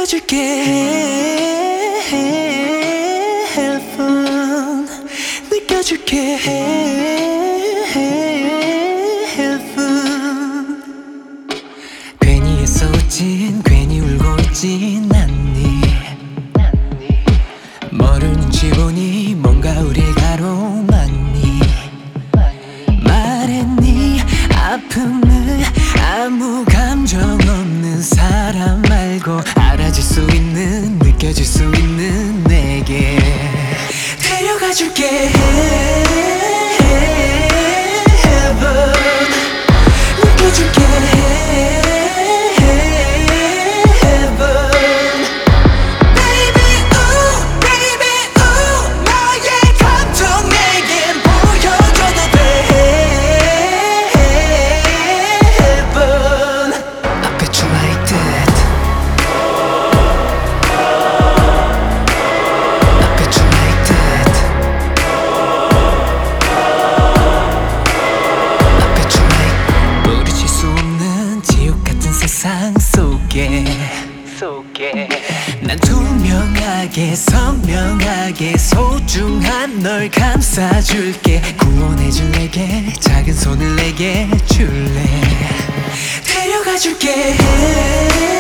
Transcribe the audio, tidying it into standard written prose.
데려가줄게 헬픈 느껴줄게 헬픈 괜히 애써 웃진 괜히 울고 있진 않니 모르는 눈치 보니 뭔가 우리가 로망니 말했니 아픔은 아무 감정 없는 사람 말고 알아줄 수 있는 느껴줄 수 있는 내게 데려가줄게 heaven 느껴줄게 heaven baby ooh baby ooh 나의 감정 내겐 보여줘도 돼 heaven I bet you like that I bet you like that I bet you like 부딪힐 수 없는 지옥 같은 세상 속에 난 투명하게 선명하게 소중한 널 감싸줄게 구원해줄 내게 작은 손을 내게 줄래 데려가줄게